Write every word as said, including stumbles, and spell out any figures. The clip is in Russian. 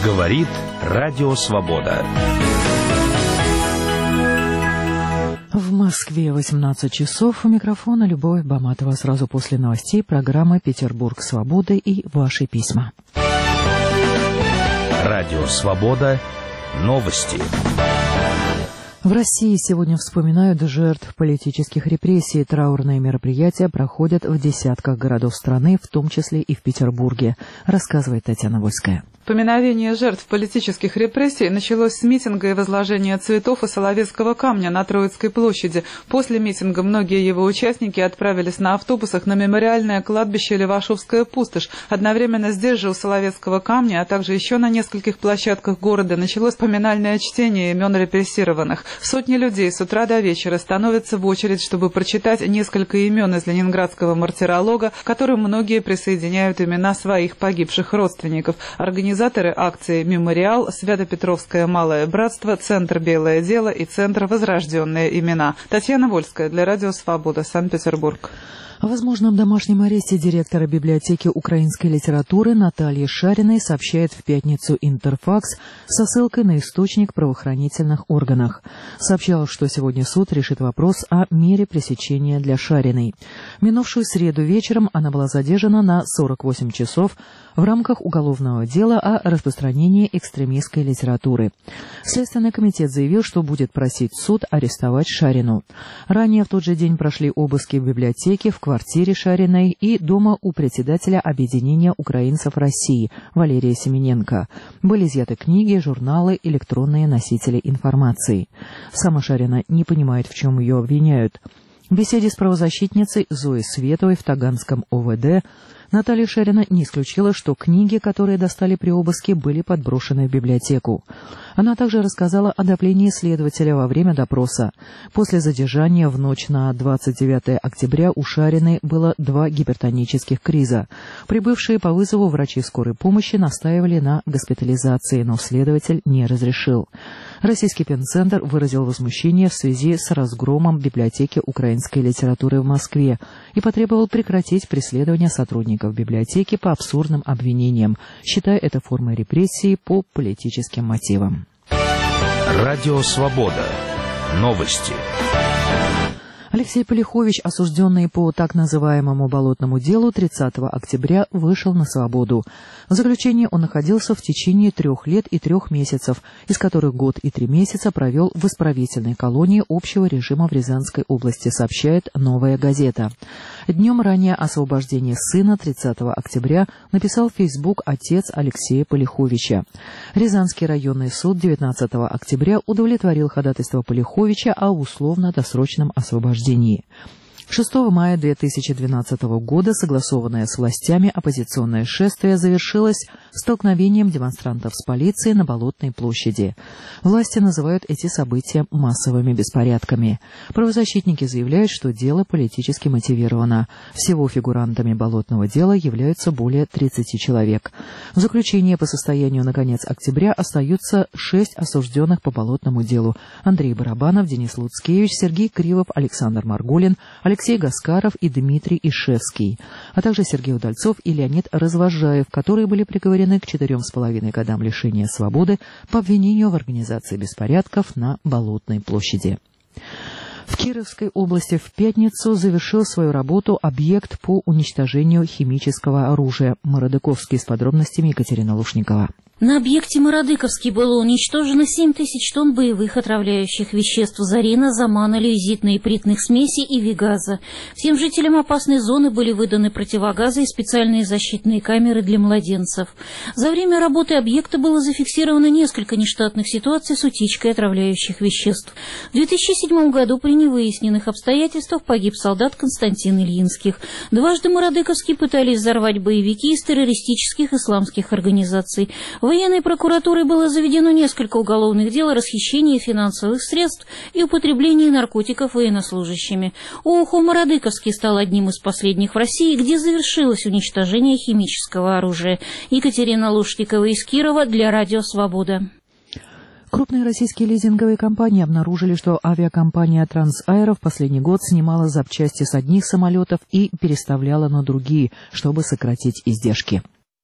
Говорит Радио Свобода. В Москве восемнадцать часов. У микрофона Любовь Баматова. Сразу после новостей программа «Петербург свободы» и ваши письма. Радио Свобода. Новости. В России сегодня вспоминают жертв политических репрессий. Траурные мероприятия проходят в десятках городов страны, в том числе и в Петербурге, рассказывает Татьяна Вольская. Поминовение жертв политических репрессий началось с митинга и возложения цветов и Соловецкого камня на Троицкой площади. После митинга многие его участники отправились на автобусах на мемориальное кладбище Левашовская пустошь. Одновременно здесь же у Соловецкого камня, а также еще на нескольких площадках города началось поминальное чтение имен репрессированных. Сотни людей с утра до вечера становятся в очередь, чтобы прочитать несколько имен из ленинградского мартиролога, к которым многие присоединяют имена своих погибших родственников. Организаторы акции «Мемориал», Свято-Петровское малое братство, Центр «Белое дело» и Центр «Возрожденные имена». Татьяна Вольская для Радио Свобода, Санкт-Петербург. О возможном домашнем аресте директора библиотеки украинской литературы Натальи Шариной сообщает в пятницу Интерфакс со ссылкой на источник в правоохранительных органах. Сообщалось, что сегодня суд решит вопрос о мере пресечения для Шариной. В минувшую среду вечером она была задержана на сорок восемь часов в рамках уголовного дела о распространении экстремистской литературы. Следственный комитет заявил, что будет просить суд арестовать Шарину. Ранее в тот же день прошли обыски в библиотеке, в квартире Шариной и дома у председателя Объединения украинцев России Валерия Семененко. Были изъяты книги, журналы, электронные носители информации. Сама Шарина не понимает, в чем ее обвиняют. В беседе с правозащитницей Зоей Световой в Таганском О В Д Наталья Шарина не исключила, что книги, которые достали при обыске, были подброшены в библиотеку. Она также рассказала о давлении следователя во время допроса. После задержания в ночь на двадцать девятое октября у Шариной было два гипертонических криза. Прибывшие по вызову врачи скорой помощи настаивали на госпитализации, но следователь не разрешил. Российский пенцентр выразил возмущение в связи с разгромом библиотеки украинской литературы в Москве и потребовал прекратить преследование сотрудников библиотеки по абсурдным обвинениям, считая это формой репрессии по политическим мотивам. Радио Свобода. Новости. Алексей Полихович, осужденный по так называемому болотному делу, тридцатого октября вышел на свободу. В заключении он находился в течение трех лет и трех месяцев, из которых год и три месяца провел в исправительной колонии общего режима в Рязанской области, сообщает «Новая газета». Днем ранее освобождения сына тридцатого октября написал в Facebook отец Алексея Полиховича. Рязанский районный суд девятнадцатого октября удовлетворил ходатайство Полиховича о условно-досрочном освобождении. шестого мая две тысячи двенадцатого года согласованное с властями оппозиционное шествие завершилось столкновением демонстрантов с полицией на Болотной площади. Власти называют эти события массовыми беспорядками. Правозащитники заявляют, что дело политически мотивировано. Всего фигурантами болотного дела являются более тридцати человек. В заключение по состоянию на конец октября остаются шесть осужденных по болотному делу: Андрей Барабанов, Денис Луцкевич, Сергей Кривов, Александр Марголин, Алексей Гаскаров и Дмитрий Ишевский, а также Сергей Удальцов и Леонид Развожаев, которые были приговорены к четырем с половиной годам лишения свободы по обвинению в организации беспорядков на Болотной площади. В Кировской области в пятницу завершил свою работу объект по уничтожению химического оружия. Мародыковский с подробностями Екатерина Лушникова. На объекте Мародыковский было уничтожено семь тысяч тонн боевых отравляющих веществ зарина, замана, люизитно-ипритных смесей и вигаза. Всем жителям опасной зоны были выданы противогазы и специальные защитные камеры для младенцев. За время работы объекта было зафиксировано несколько нештатных ситуаций с утечкой отравляющих веществ. В две тысячи седьмом году при невыясненных обстоятельствах погиб солдат Константин Ильинских. Дважды Мародыковский пытались взорвать боевики из террористических исламских организаций. Военной прокуратурой было заведено несколько уголовных дел о расхищении финансовых средств и употреблении наркотиков военнослужащими. ООО «Мародыковский» стал одним из последних в России, где завершилось уничтожение химического оружия. Екатерина Лушникова из Кирова для Радио Свобода. Крупные российские лизинговые компании обнаружили, что авиакомпания «Трансаэро» в последний год снимала запчасти с одних самолетов и переставляла на другие, чтобы сократить издержки.